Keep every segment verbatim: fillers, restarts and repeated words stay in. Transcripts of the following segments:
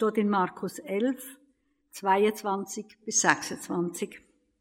steht in Markus elf, zweiundzwanzig bis sechsundzwanzig.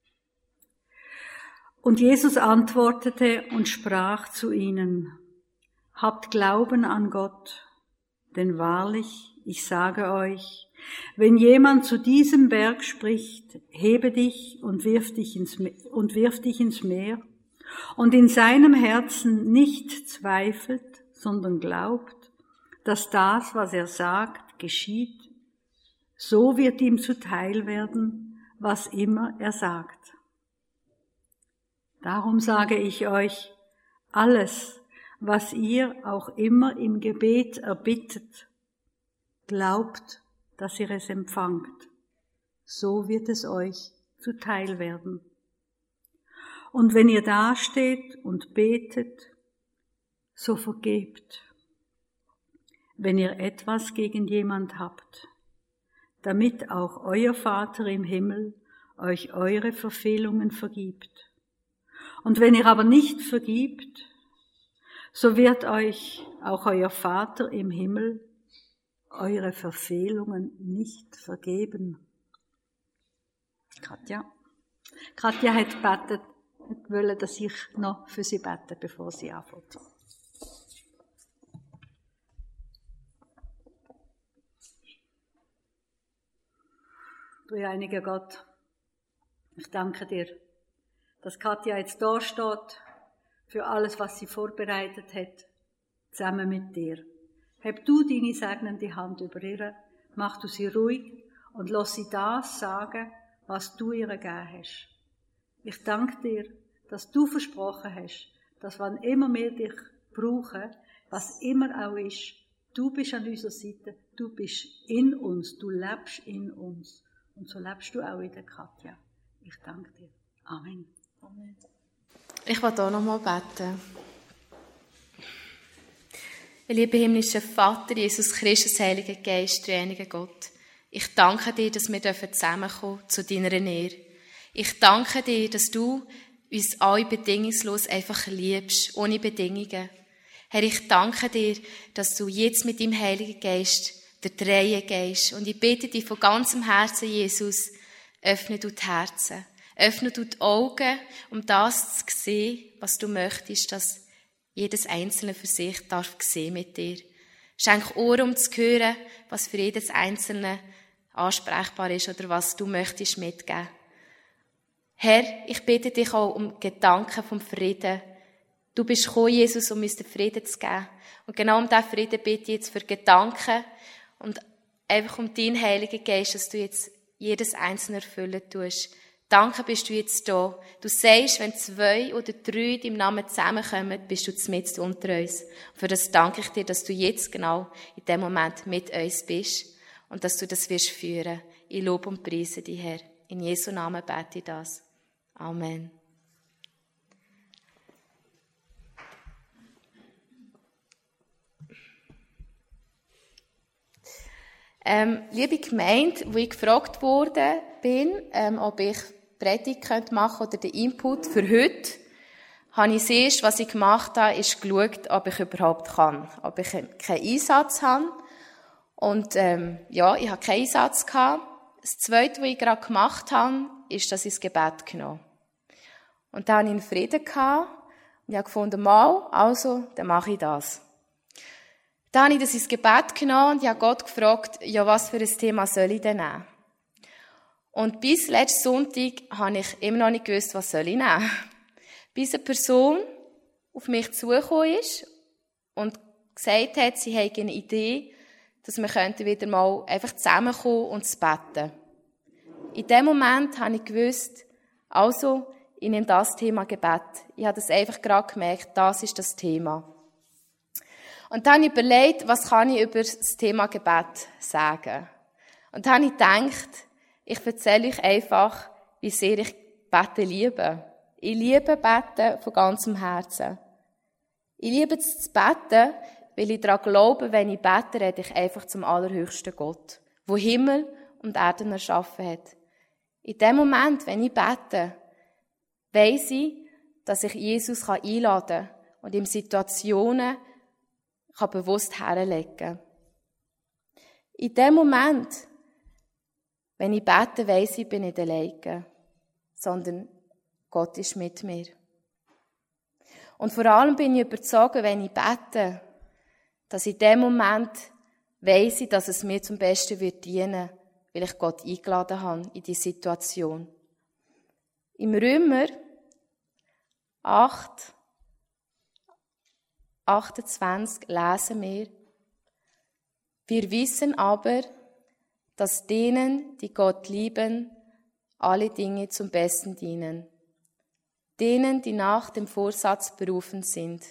Und Jesus antwortete und sprach zu ihnen: Habt Glauben an Gott, denn wahrlich, ich sage euch, wenn jemand zu diesem Berg spricht, hebe dich und wirf dich ins Meer, und wirf dich ins Meer, und in seinem Herzen nicht zweifelt, sondern glaubt, dass das, was er sagt, geschieht, so wird ihm zuteil werden, was immer er sagt. Darum sage ich euch, alles, was ihr auch immer im Gebet erbittet, glaubt, dass ihr es empfangt. So wird es euch zuteil werden. Und wenn ihr dasteht und betet, so vergebt, wenn ihr etwas gegen jemand habt, damit auch euer Vater im Himmel euch eure Verfehlungen vergibt. Und wenn ihr aber nicht vergibt, so wird euch auch euer Vater im Himmel eure Verfehlungen nicht vergeben. Katja. Katja hat gebetet, hat wollen, dass ich noch für sie bete, bevor sie anfängt. Dreieiniger Gott, ich danke dir, dass Katja jetzt da steht, für alles, was sie vorbereitet hat, zusammen mit dir. Heb du deine segnende Hand über ihr, mach du sie ruhig und lass sie das sagen, was du ihr gegeben hast. Ich danke dir, dass du versprochen hast, dass wann immer wir dich brauchen, was immer auch ist, du bist an unserer Seite, du bist in uns, du lebst in uns. Und so lebst du auch in der Katja. Ich danke dir. Amen. Amen. Ich will hier nochmal beten. Lieber himmlischer Vater, Jesus Christus, Heiliger Geist, dreieiniger Gott, ich danke dir, dass wir zusammenkommen zu deiner Ehre. Ich danke dir, dass du uns alle bedingungslos einfach liebst, ohne Bedingungen. Herr, ich danke dir, dass du jetzt mit deinem Heiligen Geist der Dreie Geist. Und ich bitte dich von ganzem Herzen, Jesus, öffne du die Herzen. Öffne du die Augen, um das zu sehen, was du möchtest, dass jedes Einzelne für sich darf sehen mit dir. Schenk Ohren, um zu hören, was für jedes Einzelne ansprechbar ist oder was du möchtest mitgeben. Herr, ich bitte dich auch um Gedanken vom Frieden. Du bist gekommen, Jesus, um uns den Frieden zu geben. Und genau um diesen Frieden bitte ich jetzt für Gedanken und einfach um deinen Heiligen Geist, dass du jetzt jedes Einzelne erfüllen tust. Danke, bist du jetzt da. Du sagst, wenn zwei oder drei in deinem Namen zusammenkommen, bist du mitten unter uns. Und für das danke ich dir, dass du jetzt genau in dem Moment mit uns bist und dass du das wirst führen. Ich lobe und preise dich, Herr. In Jesu Namen bete ich das. Amen. Ähm, liebe Gemeinde, wo ich gefragt worden bin, ähm, ob ich Predigt machen könnte oder den Input für heute, habe ich zuerst, was ich gemacht habe, ist geschaut, ob ich überhaupt kann, ob ich keinen Einsatz habe. Und ähm, ja, ich habe keinen Einsatz gehabt. Das Zweite, was ich gerade gemacht habe, ist, dass ich das Gebet genommen habe. Und dann hatte ich einen Frieden gehabt und ich habe gefunden, mal, also, dann mache ich das. Dann habe ich das ins Gebet genommen und ich habe Gott gefragt, ja, was für ein Thema soll ich denn nehmen? Und bis letzten Sonntag habe ich immer noch nicht gewusst, was soll ich nehmen. Bis eine Person auf mich zugekommen ist und gesagt hat, sie hätte eine Idee, dass wir wieder mal einfach zusammenkommen und zu beten. In dem Moment habe ich gewusst, also, ich nehme das Thema Gebet. Ich habe das einfach gerade gemerkt, das ist das Thema. Und dann habe ich überlegt, was kann ich über das Thema Gebet sagen. Und dann habe ich gedacht, ich erzähle euch einfach, wie sehr ich Beten liebe. Ich liebe Beten von ganzem Herzen. Ich liebe es zu beten, weil ich daran glaube, wenn ich bete, rede ich einfach zum allerhöchsten Gott, der Himmel und Erden erschaffen hat. In dem Moment, wenn ich bete, weiss ich, dass ich Jesus einladen kann und ihm Situationen kann bewusst herlegen. In dem Moment, wenn ich bete, weiss ich, bin nicht alleine, sondern Gott ist mit mir. Und vor allem bin ich überzeugt, wenn ich bete, dass in dem Moment weiss ich, dass es mir zum Besten wird dienen, weil ich Gott eingeladen habe in die Situation. Im Römer acht, achtundzwanzig lesen wir: Wir wissen aber, dass denen, die Gott lieben, alle Dinge zum Besten dienen. Denen, die nach dem Vorsatz berufen sind.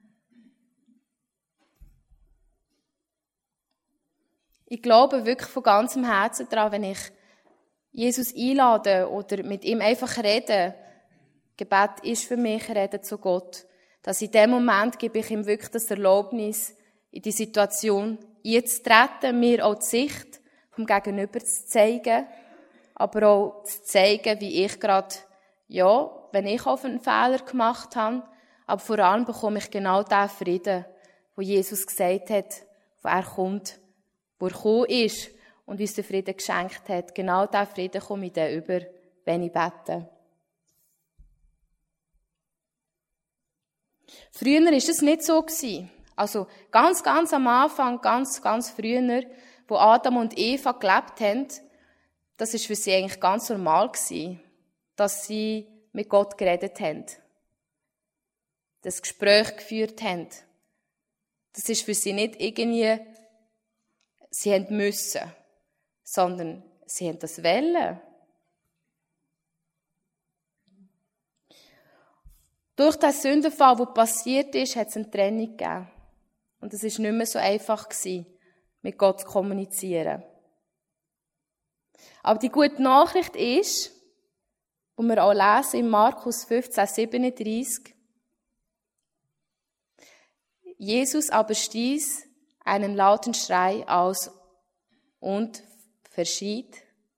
Ich glaube wirklich von ganzem Herzen daran, wenn ich Jesus einlade oder mit ihm einfach rede, Gebet ist für mich Reden zu Gott, dass in dem Moment gebe ich ihm wirklich das Erlaubnis, in die Situation einzutreten, mir auch die Sicht vom Gegenüber zu zeigen, aber auch zu zeigen, wie ich gerade, ja, wenn ich auf einen Fehler gemacht habe, aber vor allem bekomme ich genau den Frieden, wo Jesus gesagt hat, wo er kommt, wo er gekommen ist und uns den Frieden geschenkt hat. Genau diesen Frieden komme ich dann über, wenn ich bete. Früher war es nicht so. Also ganz, ganz am Anfang, ganz, ganz früher, wo Adam und Eva gelebt haben, das war für sie eigentlich ganz normal, dass sie mit Gott geredet haben. Das Gespräch geführt haben. Das ist für sie nicht irgendwie, sie haben müssen, sondern sie haben das wollen. Durch den Sündenfall, der passiert ist, hat es eine Trennung gegeben. Und es war nicht mehr so einfach, mit Gott zu kommunizieren. Aber die gute Nachricht ist, wo wir auch lesen in Markus fünfzehn, siebenunddreißig, Jesus aber stieß einen lauten Schrei aus und verschied.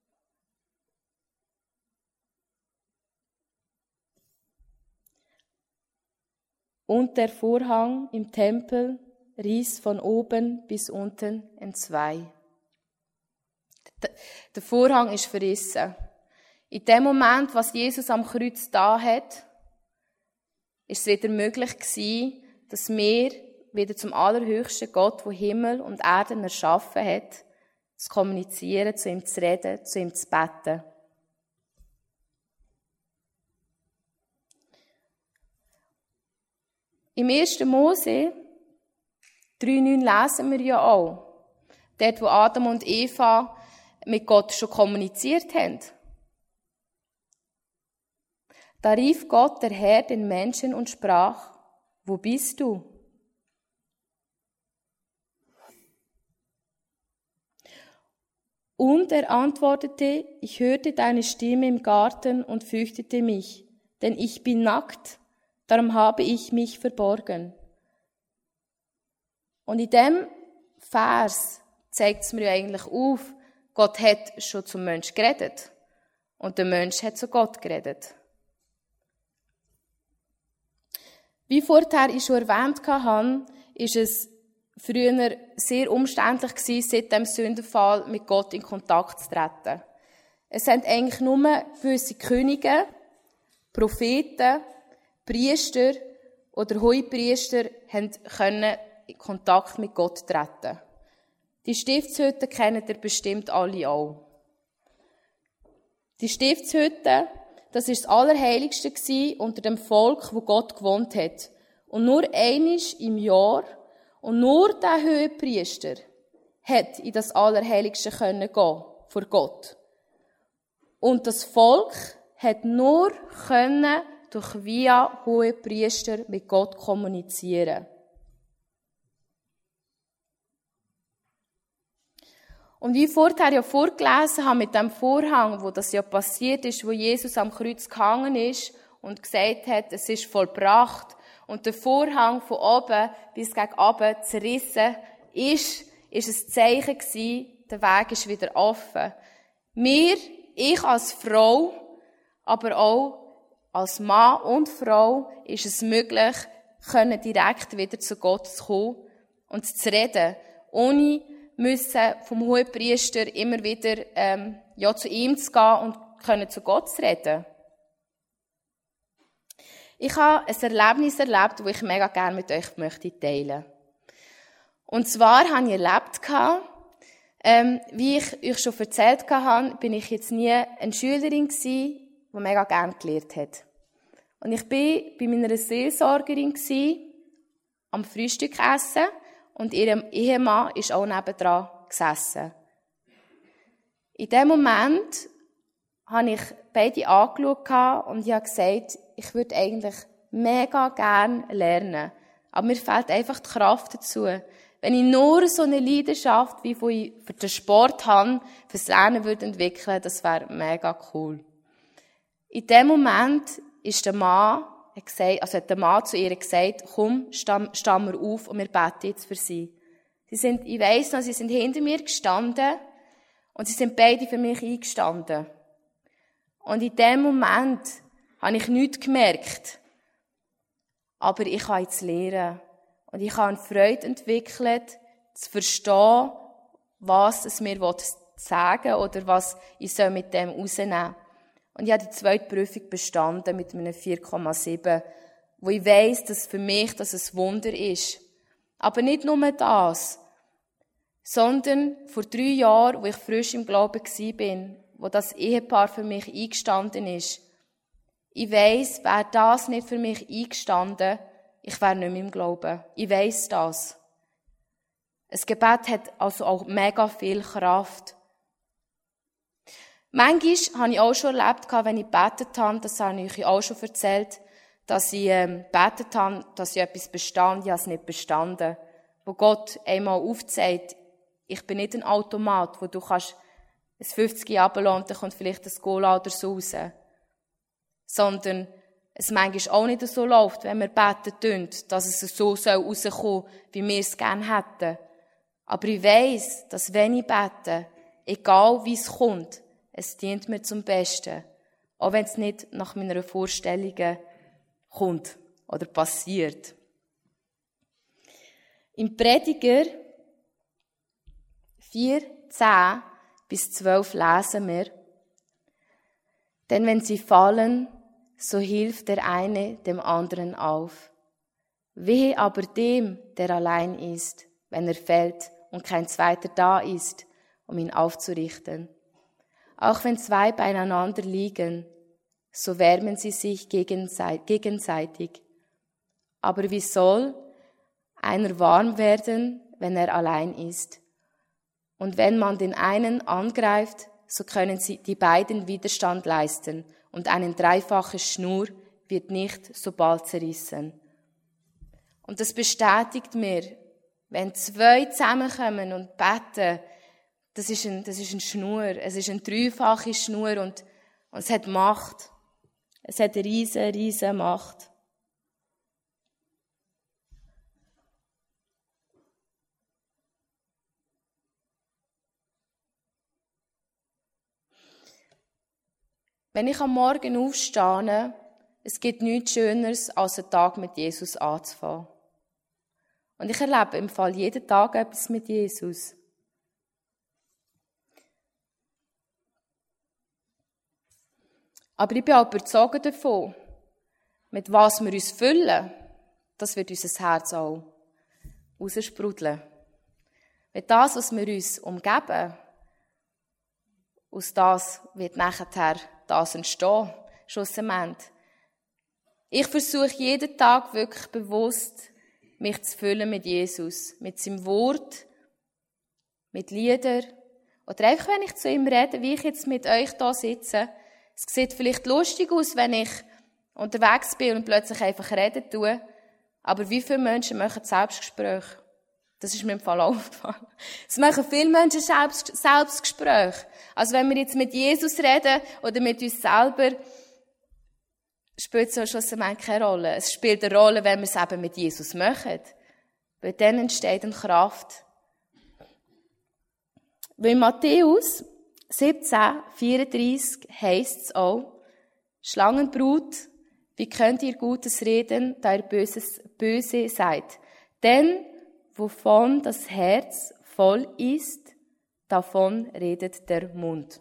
Und der Vorhang im Tempel riss von oben bis unten entzwei. Der Vorhang ist verrissen. In dem Moment, was Jesus am Kreuz da hat, ist es wieder möglich gewesen, dass wir wieder zum allerhöchsten Gott, der Himmel und Erde erschaffen hat, zu kommunizieren, zu ihm zu reden, zu ihm zu beten. Im ersten Mose drei neun lesen wir ja auch, dort, wo Adam und Eva mit Gott schon kommuniziert haben. Da rief Gott, der Herr, den Menschen und sprach: Wo bist du? Und er antwortete: Ich hörte deine Stimme im Garten und fürchtete mich, denn ich bin nackt, darum habe ich mich verborgen. Und in diesem Vers zeigt es mir eigentlich auf, Gott hat schon zum Menschen geredet. Und der Mensch hat zu Gott geredet. Wie vorher ich schon erwähnt habe, ist es früher sehr umständlich gewesen, seit dem Sündenfall mit Gott in Kontakt zu treten. Es sind eigentlich nur gewisse Könige, Propheten, Priester oder Hohepriester können in Kontakt mit Gott treten. Die Stiftshütte kennt ihr bestimmt alle auch. Die Stiftshütte, das ist das Allerheiligste gewesen unter dem Volk, wo Gott gewohnt hat. Und nur einmal im Jahr und nur der Hohepriester hat in das Allerheiligste können gehen vor Gott. Und das Volk hat nur können durch via Hohepriester mit Gott kommunizieren. Und wie ich vorher ja vorgelesen habe mit dem Vorhang, wo das ja passiert ist, wo Jesus am Kreuz gehangen ist und gesagt hat, es ist vollbracht, und der Vorhang von oben bis gegen unten zerrissen ist, ist ein Zeichen gewesen, der Weg ist wieder offen. Mir, ich als Frau, aber auch als Mann und Frau, ist es möglich, können direkt wieder zu Gott zu kommen und zu reden, ohne müssen vom Hohepriester immer wieder ähm, ja, zu ihm zu gehen und können zu Gott zu reden. Ich habe ein Erlebnis erlebt, das ich mega gerne mit euch möchte teilen. Und zwar habe ich erlebt, ähm, wie ich euch schon erzählt habe, bin ich jetzt nie eine Schülerin gewesen, die mega gerne gelernt hat. Und ich war bei meiner Seelsorgerin gewesen, am Frühstück essen, und ihr Ehemann ist auch nebendran gesessen. In dem Moment habe ich beide angeschaut und ich habe gesagt, ich würde eigentlich mega gerne lernen. Aber mir fehlt einfach die Kraft dazu. Wenn ich nur so eine Leidenschaft, wie ich für den Sport habe, fürs Lernen würde entwickeln, das wäre mega cool. In dem Moment ist der Mann, hat gesagt, also hat der Mann zu ihr gesagt, komm, stehen wir auf und wir beten jetzt für sie. Sie sind, ich weiss noch, sie sind hinter mir gestanden und sie sind beide für mich eingestanden. Und in dem Moment habe ich nichts gemerkt. Aber ich kann jetzt lernen. Und ich habe eine Freude entwickelt, zu verstehen, was es mir sagen will oder was ich mit dem rausnehmen soll. Und ich habe die zweite Prüfung bestanden mit einem vier Komma sieben, wo ich weiss, dass für mich das ein Wunder ist. Aber nicht nur das, sondern vor drei Jahren, wo ich frisch im Glauben war, wo das Ehepaar für mich eingestanden ist. Ich weiss, wäre das nicht für mich eingestanden, ich wäre nicht mehr im Glauben. Ich weiss das. Ein Gebet hat also auch mega viel Kraft. Manchmal habe ich auch schon erlebt, wenn ich gebetet habe, das habe ich euch auch schon erzählt, dass ich ähm, gebetet habe, dass ich etwas bestand, ich habe es nicht bestanden. Wo Gott einmal aufzeigt, ich bin nicht ein Automat, wo du kannst ein fünfzig runterlassen und dann kommt vielleicht ein Cola oder so raus. Sondern es manchmal auch nicht so läuft, wenn wir beten, dass es so rauskommen soll, wie wir es gerne hätten. Aber ich weiss, dass wenn ich bete, egal wie es kommt, es dient mir zum Besten. Auch wenn es nicht nach meiner Vorstellung kommt oder passiert. Im Prediger vier, zehn bis zwölf lesen wir: Denn wenn sie fallen, so hilft der eine dem anderen auf. Wehe aber dem, der allein ist, wenn er fällt und kein zweiter da ist, um ihn aufzurichten. Auch wenn zwei beieinander liegen, so wärmen sie sich gegenseitig. Aber wie soll einer warm werden, wenn er allein ist? Und wenn man den einen angreift, so können sie die beiden Widerstand leisten, und eine dreifache Schnur wird nicht so bald zerrissen. Und das bestätigt mir, wenn zwei zusammenkommen und beten, das ist ein, das ist eine Schnur, es ist eine dreifache Schnur und, und es hat Macht. Es hat eine riesen, riesen Macht. Wenn ich am Morgen aufstehe, es gibt nichts Schöneres, als einen Tag mit Jesus anzufangen. Und ich erlebe im Fall jeden Tag etwas mit Jesus. Aber ich bin auch überzeugt davon, mit was wir uns füllen, das wird unser Herz auch raussprudeln. Mit das, was wir uns umgeben, aus das wird nachher das entstehen, schlussendlich. Ich versuche jeden Tag wirklich bewusst, mich zu füllen mit Jesus, mit seinem Wort, mit Liedern. Oder einfach, wenn ich zu ihm rede, wie ich jetzt mit euch da sitze. Es sieht vielleicht lustig aus, wenn ich unterwegs bin und plötzlich einfach reden tue. Aber wie viele Menschen machen Selbstgespräche? Das ist mir im Fall aufgefallen. Es machen viele Menschen Selbst, Selbstgespräche. Also wenn wir jetzt mit Jesus reden oder mit uns selber, spielt es schlussendlich keine Rolle. Es spielt eine Rolle, wenn wir es eben mit Jesus machen. Weil dann entsteht eine Kraft. Weil in Matthäus siebzehn, vierunddreissig heisst es auch: Schlangenbrut, wie könnt ihr Gutes reden, da ihr Böses, böse seid? Denn wovon das Herz voll ist, davon redet der Mund.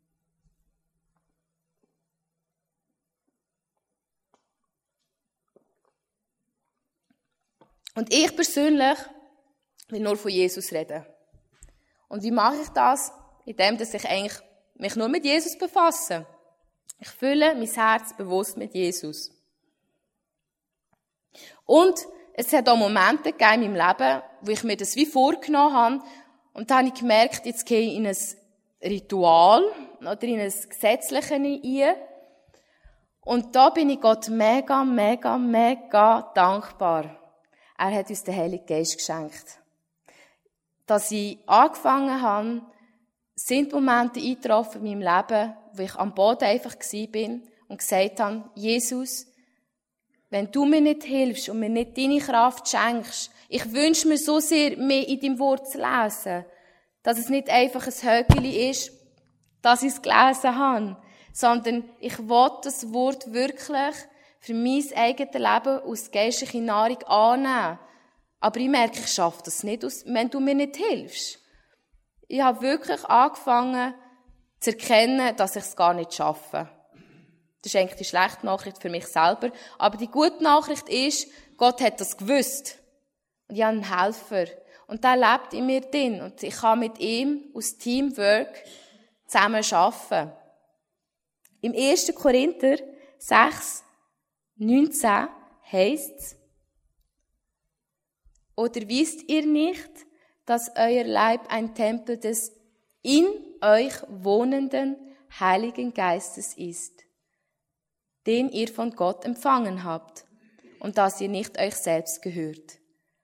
Und ich persönlich will nur von Jesus reden. Und wie mache ich das? Indem dass ich eigentlich mich nur mit Jesus befasse. Ich fülle mein Herz bewusst mit Jesus. Und es hat auch Momente gegeben in meinem Leben, wo ich mir das wie vorgenommen habe. Und dann habe ich gemerkt, jetzt gehe ich in ein Ritual oder in ein Gesetzliches ein. Und da bin ich Gott mega, mega, mega dankbar. Er hat uns den Heiligen Geist geschenkt. Dass ich angefangen habe, sind Momente eingetroffen in meinem Leben, wo ich am Boden einfach war und gesagt habe, Jesus, wenn du mir nicht hilfst und mir nicht deine Kraft schenkst, ich wünsche mir so sehr, mehr in deinem Wort zu lesen, dass es nicht einfach ein Höckeli ist, dass ich es gelesen habe, sondern ich will das Wort wirklich für mein eigenes Leben aus geistlicher Nahrung annehmen. Aber ich merke, ich schaffe das nicht, wenn du mir nicht hilfst. Ich habe wirklich angefangen zu erkennen, dass ich es gar nicht schaffe. Das ist eigentlich die schlechte Nachricht für mich selber. Aber die gute Nachricht ist, Gott hat das gewusst. Und ich habe einen Helfer. Und der lebt in mir drin. Und ich kann mit ihm aus Teamwork zusammen arbeiten. Im ersten Korinther sechs, neunzehn heisst es, oder wisst ihr nicht, dass euer Leib ein Tempel des in euch wohnenden Heiligen Geistes ist, den ihr von Gott empfangen habt und dass ihr nicht euch selbst gehört.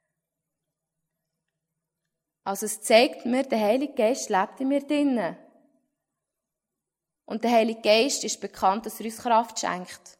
Also es zeigt mir, der Heilige Geist lebt in mir drinnen. Und der Heilige Geist ist bekannt, dass er uns Kraft schenkt.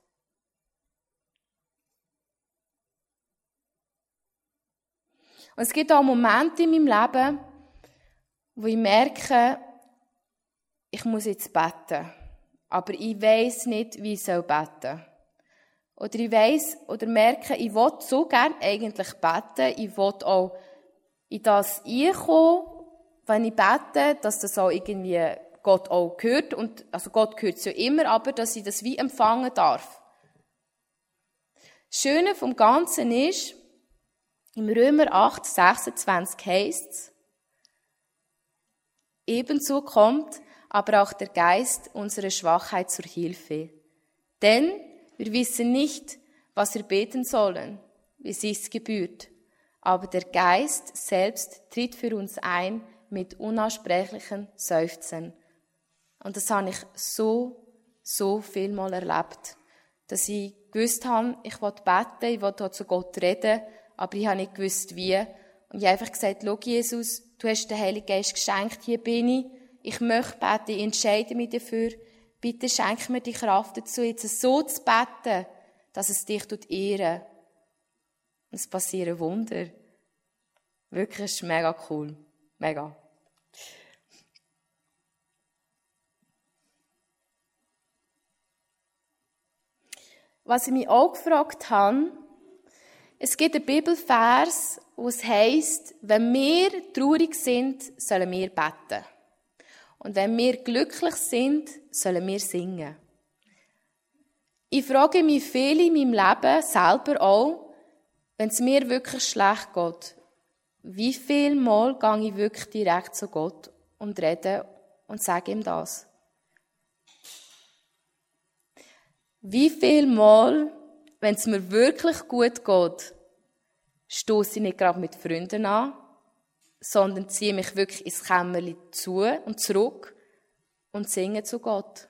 Und es gibt auch Momente in meinem Leben, wo ich merke, ich muss jetzt beten. Aber ich weiss nicht, wie ich beten soll. Oder ich weiss oder merke, ich will so gerne eigentlich beten. Ich will auch in das einkommen, wenn ich bete, dass das auch irgendwie Gott auch gehört. Und, also Gott gehört es ja immer, aber dass ich das wie empfangen darf. Das Schöne vom Ganzen ist, im Römer acht, sechsundzwanzig heisst es, ebenso kommt aber auch der Geist unserer Schwachheit zur Hilfe. Denn wir wissen nicht, was wir beten sollen, wie sich's gebührt. Aber der Geist selbst tritt für uns ein mit unaussprechlichen Seufzen. Und das habe ich so, so viel mal erlebt, dass ich gewusst habe, ich will beten, ich will zu Gott reden, aber ich habe nicht gewusst, wie. Und ich habe einfach gesagt, schau Jesus, du hast den Heiligen Geist geschenkt, hier bin ich, ich möchte beten, ich entscheide mich dafür, bitte schenk mir die Kraft dazu, jetzt so zu beten, dass es dich ehren tut. Und es passieren Wunder. Wirklich, es ist mega cool. Mega. Was ich mich auch gefragt habe, es gibt einen Bibelvers, wo es heisst, wenn wir traurig sind, sollen wir beten. Und wenn wir glücklich sind, sollen wir singen. Ich frage mich viel in meinem Leben, selber auch, wenn es mir wirklich schlecht geht, wie viel Mal gehe ich wirklich direkt zu Gott und rede und sage ihm das? Wie viel Mal, wenn es mir wirklich gut geht, stoße ich nicht gerade mit Freunden an, sondern ziehe mich wirklich ins Kämmerchen zu und zurück und singe zu Gott.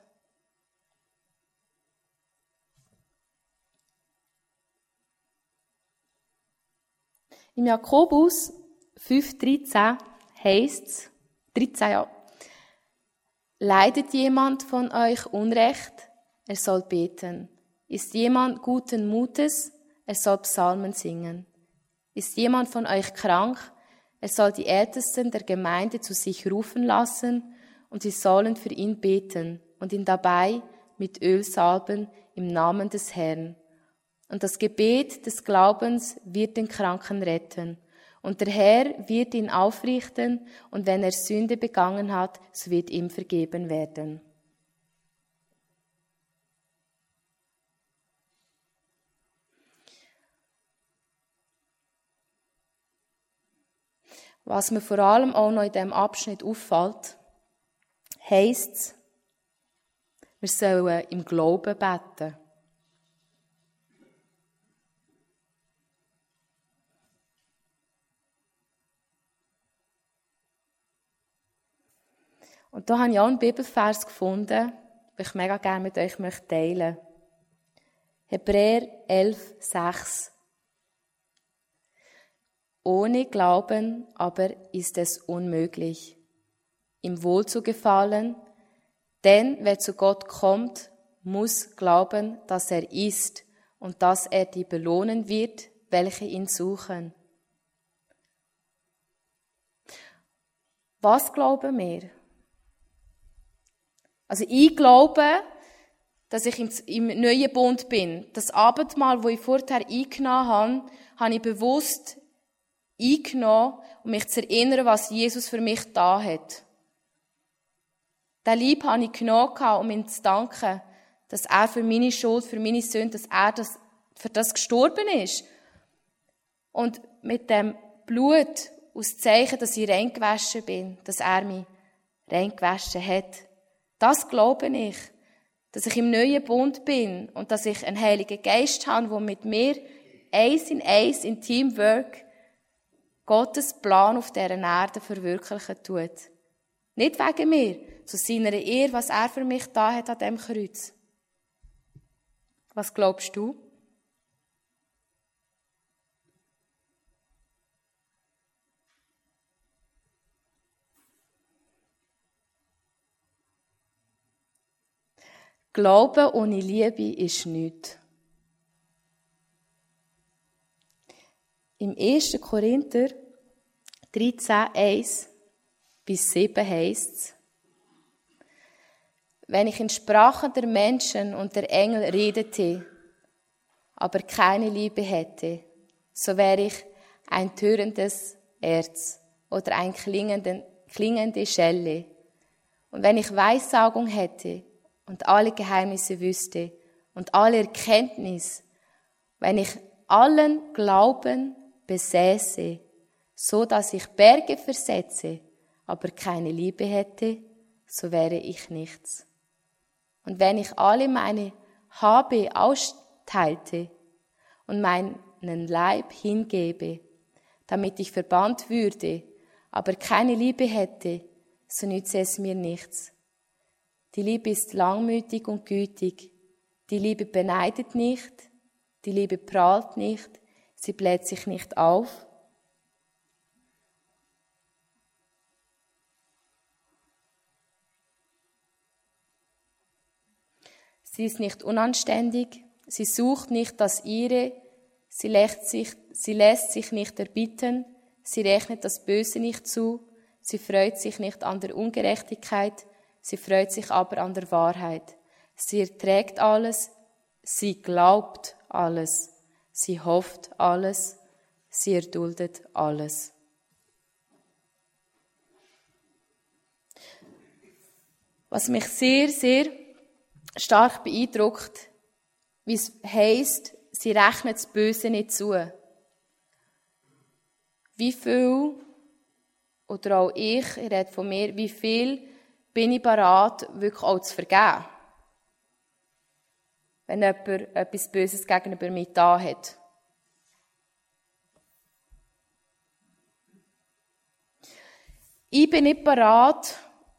Im Jakobus fünf dreizehn heisst es, dreizehn, ja, leidet jemand von euch Unrecht, er soll beten. Ist jemand guten Mutes, er soll Psalmen singen. Ist jemand von euch krank, er soll die Ältesten der Gemeinde zu sich rufen lassen und sie sollen für ihn beten und ihn dabei mit Öl salben im Namen des Herrn. Und das Gebet des Glaubens wird den Kranken retten. Und der Herr wird ihn aufrichten, und wenn er Sünde begangen hat, so wird ihm vergeben werden. Was mir vor allem auch noch in diesem Abschnitt auffällt, heisst es, wir sollen im Glauben beten. Und da habe ich auch einen Bibelvers gefunden, den ich mega gerne mit euch teilen möchte. Hebräer elf, sechs. Ohne Glauben aber ist es unmöglich, ihm wohl zu gefallen, denn wer zu Gott kommt, muss glauben, dass er ist und dass er die belohnen wird, welche ihn suchen. Was glauben wir? Also ich glaube, dass ich im, im neuen Bund bin. Das Abendmahl, das ich vorher eingenommen habe, habe ich bewusst eingenommen, um mich zu erinnern, was Jesus für mich da hat. Den Leib habe ich genommen, um ihm zu danken, dass er für meine Schuld, für meine Sünde, dass er das, für das gestorben ist. Und mit dem Blut aus Zeichen, dass ich reingewaschen bin, dass er mich reingewaschen hat. Das glaube ich, dass ich im neuen Bund bin und dass ich einen Heiligen Geist habe, der mit mir eins in eins in Teamwork Gottes Plan auf dieser Erde verwirklichen tut. Nicht wegen mir, zu seiner Ehre, was er für mich da hat an diesem Kreuz. Was glaubst du? Glaube ohne Liebe ist nichts. Im ersten Korinther dreizehn, eins bis sieben heisst es: Wenn ich in Sprachen der Menschen und der Engel redete, aber keine Liebe hätte, so wäre ich ein törendes Erz oder ein klingende, klingende Schelle. Und wenn ich Weissagung hätte und alle Geheimnisse wüsste und alle Erkenntnis, wenn ich allen Glauben besäße, so dass ich Berge versetze, aber keine Liebe hätte, so wäre ich nichts. Und wenn ich alle meine Habe austeilte und meinen Leib hingebe, damit ich verbannt würde, aber keine Liebe hätte, so nütze es mir nichts. Die Liebe ist langmütig und gütig. Die Liebe beneidet nicht. Die Liebe prahlt nicht. Sie bläht sich nicht auf. Sie ist nicht unanständig. Sie sucht nicht das Ihre. Sie lässt sich, sie lässt sich nicht erbitten. Sie rechnet das Böse nicht zu. Sie freut sich nicht an der Ungerechtigkeit. Sie freut sich aber an der Wahrheit. Sie erträgt alles. Sie glaubt alles. Sie hofft alles. Sie erduldet alles. Was mich sehr, sehr stark beeindruckt, wie es heisst, sie rechnet das Böse nicht zu. Wie viel, oder auch ich, ich rede von mir, wie viel bin ich bereit, wirklich auch zu vergeben? Wenn jemand etwas Böses gegenüber mir da hat. Ich bin nicht bereit,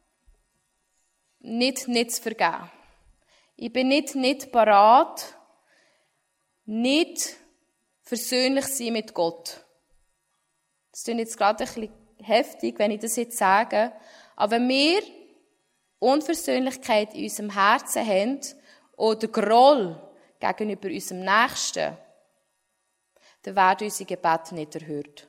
nicht, nicht zu vergeben. Ich bin nicht, nicht bereit, nicht versöhnlich zu sein mit Gott. Das klingt jetzt gerade ein bisschen heftig, wenn ich das jetzt sage. Aber wenn wir Unversöhnlichkeit in unserem Herzen haben oder Groll gegenüber unserem Nächsten, dann werden unsere Gebete nicht erhört.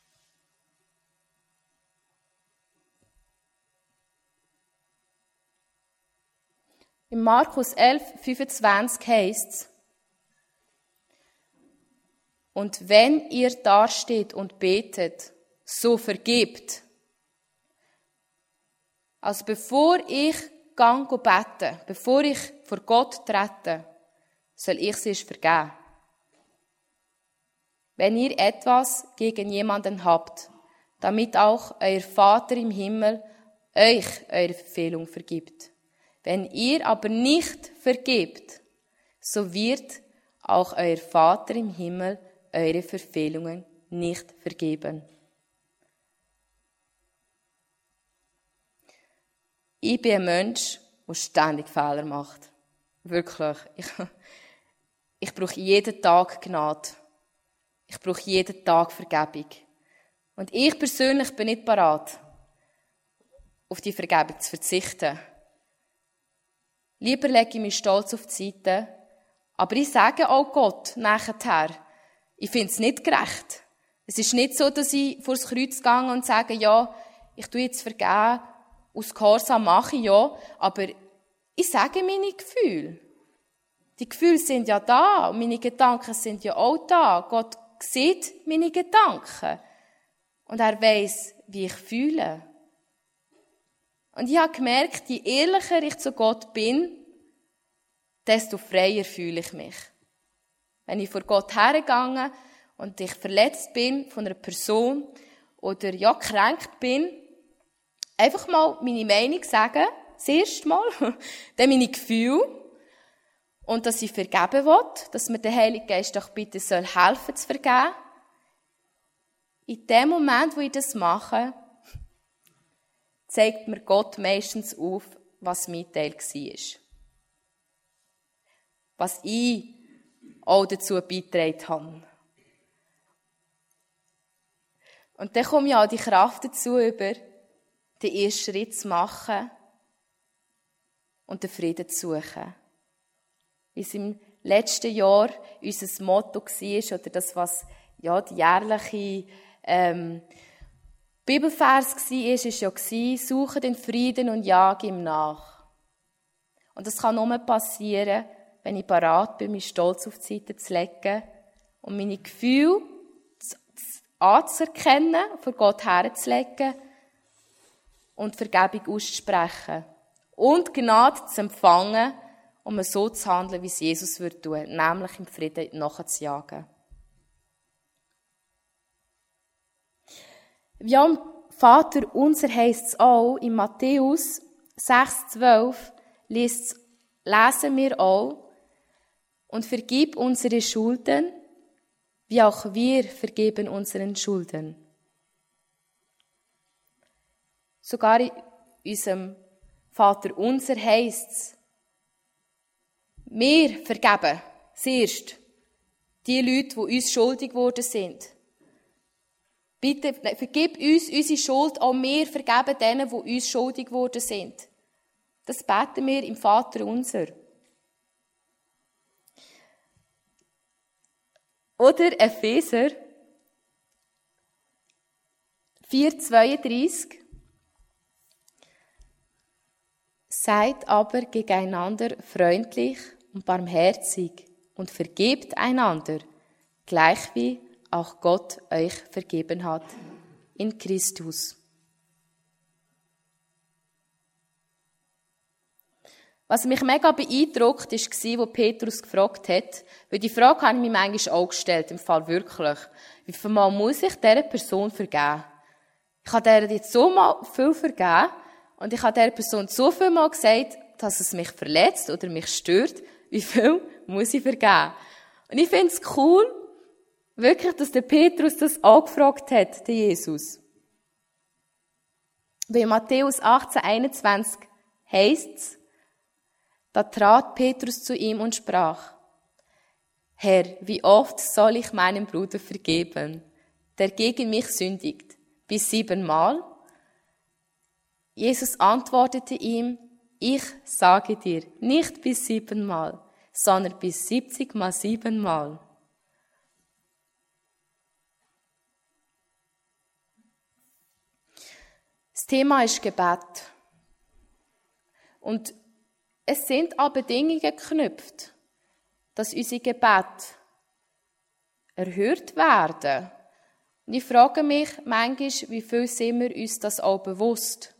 In Markus elf, fünfundzwanzig heisst es: Und wenn ihr dasteht und betet, so vergebt. Also bevor ich gehe beten, bevor ich vor Gott trete, soll ich es erst vergeben. Wenn ihr etwas gegen jemanden habt, damit auch euer Vater im Himmel euch eure Verfehlung vergibt. Wenn ihr aber nicht vergebt, so wird auch euer Vater im Himmel eure Verfehlungen nicht vergeben. Ich bin ein Mensch, der ständig Fehler macht. Wirklich. Ich, ich brauche jeden Tag Gnade. Ich brauche jeden Tag Vergebung. Und ich persönlich bin nicht bereit, auf die Vergebung zu verzichten. Lieber lege ich mich stolz auf die Seite, aber ich sage auch Gott nachher, ich finde es nicht gerecht. Es ist nicht so, dass ich vor das Kreuz gehe und sage, ja, ich tue jetzt vergeben, aus Gehorsam mache ich, ja, aber ich sage meine Gefühle. Die Gefühle sind ja da und meine Gedanken sind ja auch da. Gott sieht meine Gedanken und er weiss, wie ich fühle. Und ich habe gemerkt, je ehrlicher ich zu Gott bin, desto freier fühle ich mich. Wenn ich vor Gott hergegangen und ich verletzt bin von einer Person oder ja gekränkt bin, einfach mal meine Meinung sagen, das erste Mal, dann meine Gefühle und dass ich vergeben will, dass mir der Heilige Geist doch bitte soll helfen zu vergeben. In dem Moment, wo ich das mache, zeigt mir Gott meistens auf, was mein Teil war. Was ich auch dazu beigetragen habe. Und dann komme ich auch die Kraft dazu, über den ersten Schritt zu machen und den Frieden zu suchen. Wie es im letzten Jahr unser Motto war, oder das, was ja, die jährliche ähm, Bibelvers war, ist ja, suche den Frieden und jage ihm nach. Und das kann nur passieren, wenn ich bereit bin, mich stolz auf die Seite zu legen und meine Gefühle anzuerkennen, vor Gott herzulegen und Vergebung auszusprechen. Und Gnade zu empfangen, um so zu handeln, wie es Jesus würde tun, nämlich im Frieden nachzujagen. Ja, im Vater unser heisst es auch, in Matthäus sechs zwölf lesen wir auch, und vergib unsere Schulden, wie auch wir vergeben unseren Schulden. Sogar in unserem Vater unser heisst es, wir vergeben zuerst die Leute, die uns schuldig geworden sind. Bitte vergib uns unsere Schuld, auch wir vergeben denen, die uns schuldig geworden sind. Das beten wir im Vater unser. Oder Epheser vier zweiunddreißig. Seid aber gegeneinander freundlich und barmherzig und vergebt einander, gleich wie auch Gott euch vergeben hat in Christus. Was mich mega beeindruckt war, wo Petrus gefragt hat, weil die Frage habe ich mir manchmal auch gestellt, im Fall wirklich. Wie viel Mal muss ich dieser Person vergeben? Ich habe der jetzt so mal viel vergeben und ich habe dieser Person so viel Mal gesagt, dass es mich verletzt oder mich stört. Wie viel muss ich vergeben? Und ich finde es cool, wirklich, dass der Petrus das angefragt hat, der Jesus. Bei Matthäus achtzehn einundzwanzig heisst es, da trat Petrus zu ihm und sprach, Herr, wie oft soll ich meinem Bruder vergeben, der gegen mich sündigt? Bis siebenmal? Jesus antwortete ihm, ich sage dir, nicht bis siebenmal, sondern bis siebzig mal siebenmal. Das Thema ist Gebet. Und es sind an Bedingungen geknüpft, dass unser Gebet erhört werden. Und ich frage mich manchmal, wie viel sind wir uns das auch bewusst?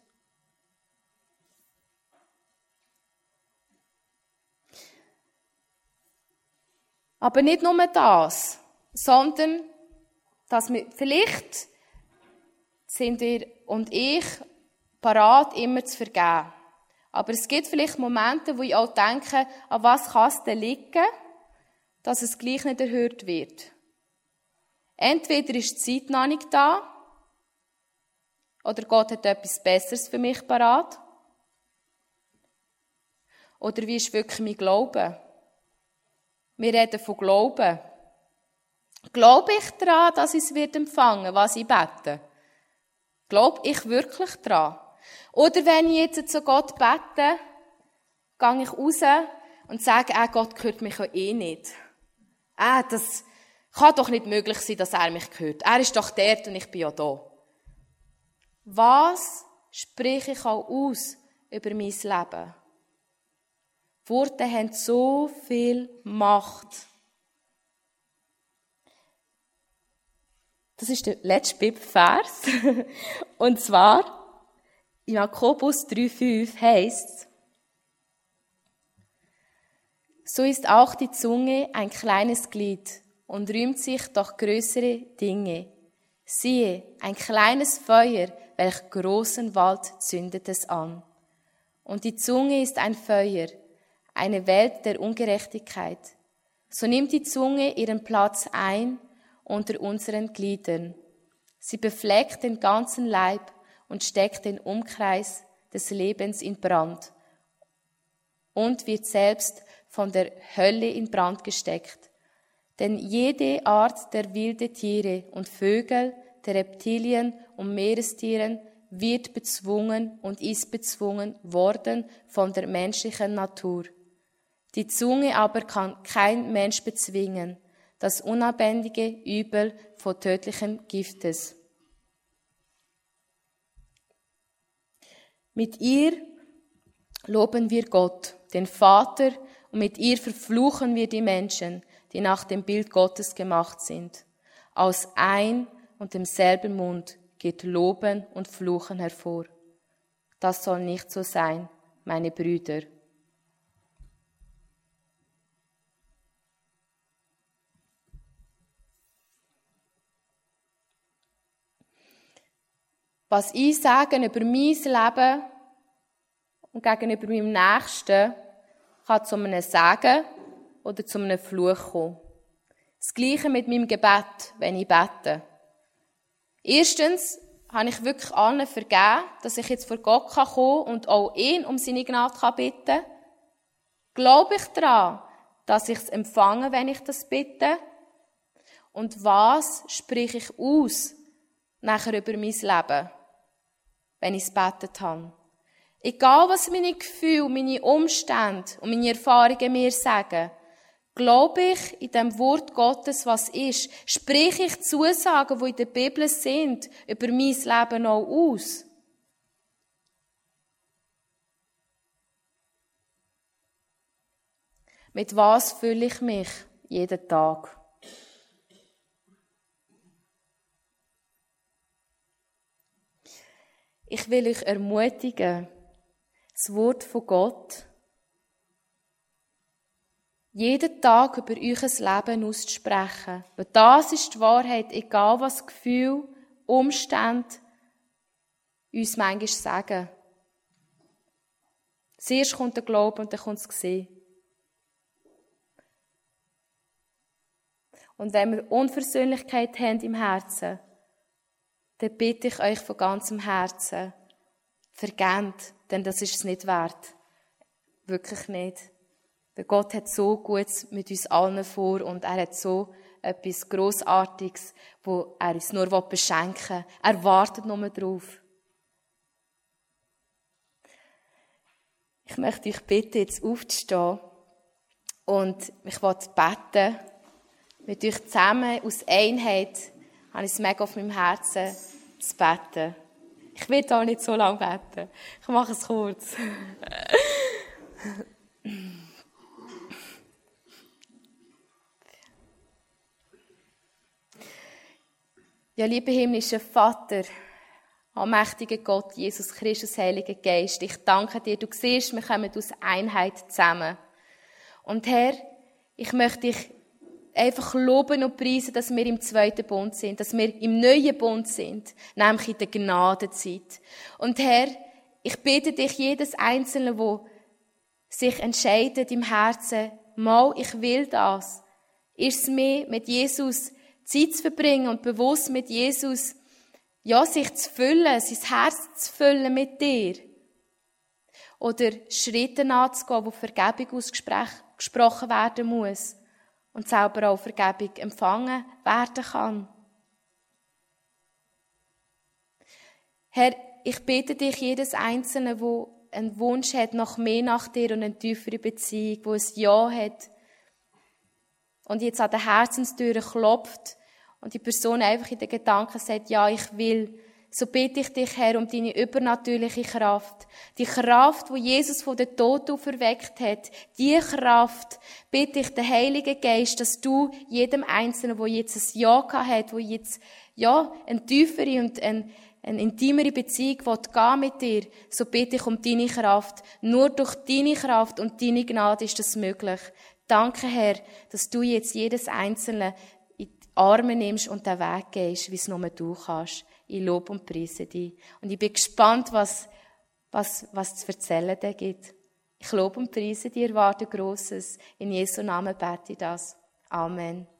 Aber nicht nur das, sondern dass wir, vielleicht sind ihr und ich parat, immer zu vergeben. Aber es gibt vielleicht Momente, wo ich auch denke, an was kann es denn liegen, dass es gleich nicht erhört wird. Entweder ist die Zeit noch nicht da, oder Gott hat etwas Besseres für mich parat. Oder wie ist wirklich mein Glaube? Wir reden von Glauben. Glaube ich daran, dass ich es wird empfangen, was ich bete? Glaube ich wirklich daran? Oder wenn ich jetzt zu Gott bete, gehe ich raus und sage, äh, Gott hört mich ja eh nicht. Äh, das kann doch nicht möglich sein, dass er mich hört. Er ist doch dort und ich bin ja da. Was spreche ich auch aus über mein Leben? Worte haben so viel Macht. Das ist der letzte Bibelvers. Und zwar, in Jakobus drei fünf heisst es, so ist auch die Zunge ein kleines Glied und rühmt sich durch größere Dinge. Siehe, ein kleines Feuer, welch großen Wald zündet es an. Und die Zunge ist ein Feuer, eine Welt der Ungerechtigkeit. So nimmt die Zunge ihren Platz ein unter unseren Gliedern. Sie befleckt den ganzen Leib und steckt den Umkreis des Lebens in Brand und wird selbst von der Hölle in Brand gesteckt. Denn jede Art der wilden Tiere und Vögel, der Reptilien und Meerestieren wird bezwungen und ist bezwungen worden von der menschlichen Natur. Die Zunge aber kann kein Mensch bezwingen, das unabändige Übel von tödlichem Giftes. Mit ihr loben wir Gott, den Vater, und mit ihr verfluchen wir die Menschen, die nach dem Bild Gottes gemacht sind. Aus ein und demselben Mund geht Loben und Fluchen hervor. Das soll nicht so sein, meine Brüder. Was ich sage über mein Leben und gegenüber meinem Nächsten, kann zu einem Segen oder zu einem Fluch kommen. Das Gleiche mit meinem Gebet, wenn ich bete. Erstens habe ich wirklich allen vergeben, dass ich jetzt vor Gott kommen kann und auch ihn um seine Gnade bitten kann. Glaube ich daran, dass ich es empfange, wenn ich das bitte? Und was spreche ich aus nachher über mein Leben, wenn ich es gebetet habe? Egal, was meine Gefühle, meine Umstände und meine Erfahrungen mir sagen, glaube ich in dem Wort Gottes, was ist? Spreche ich Zusagen, die in der Bibel sind, über mein Leben auch aus? Mit was fühle ich mich jeden Tag? Ich will euch ermutigen, das Wort von Gott jeden Tag über euer Leben auszusprechen. Weil das ist die Wahrheit, egal was Gefühle, Umstände uns manchmal sagen. Zuerst kommt der Glaube und dann kommt das Gesehen. Und wenn wir Unversöhnlichkeit haben im Herzen, dann bitte ich euch von ganzem Herzen, vergebt, denn das ist es nicht wert. Wirklich nicht. Weil Gott hat so Gutes mit uns allen vor und er hat so etwas Grossartiges, wo er uns nur beschenken will. Er wartet nur drauf. Ich möchte euch bitten, jetzt aufzustehen und ich will beten, mit euch zusammen aus Einheit, habe ich es mega auf meinem Herzen, zu beten. Ich will auch nicht so lange beten. Ich mache es kurz. Ja, lieber himmlischer Vater, allmächtiger Gott, Jesus Christus, Heiliger Geist, ich danke dir, du siehst, wir kommen aus Einheit zusammen. Und Herr, ich möchte dich einfach loben und preisen, dass wir im zweiten Bund sind, dass wir im neuen Bund sind, nämlich in der Gnadenzeit. Und Herr, ich bitte dich, jedes Einzelne, wo sich entscheidet im Herzen, mal, ich will das, ist es mir, mit Jesus Zeit zu verbringen und bewusst mit Jesus, ja, sich zu füllen, sein Herz zu füllen mit dir. Oder Schritte nachzugehen, wo Vergebung ausgesprochen werden muss und selber auch Vergebung empfangen werden kann. Herr, ich bitte dich, jedes Einzelne, der einen Wunsch hat nach mehr nach dir und eine tiefere Beziehung, wo ein Ja hat und jetzt an der Herzenstür klopft und die Person einfach in den Gedanken sagt, ja, ich will, so bitte ich dich, Herr, um deine übernatürliche Kraft. Die Kraft, die Jesus von den Toten auferweckt hat, die Kraft bitte ich den Heiligen Geist, dass du jedem Einzelnen, der jetzt ein Ja gehabt hat, der jetzt, ja, eine tiefere und eine, eine intimere Beziehung will, mit dir, so bitte ich um deine Kraft. Nur durch deine Kraft und deine Gnade ist das möglich. Danke, Herr, dass du jetzt jedes Einzelne in die Arme nimmst und den Weg gehst, wie es nur du kannst. Ich lobe und preise dich. Und ich bin gespannt, was, was, was zu erzählen da gibt. Ich lobe und preise dich, erwarte Grosses. In Jesu Namen bete ich das. Amen.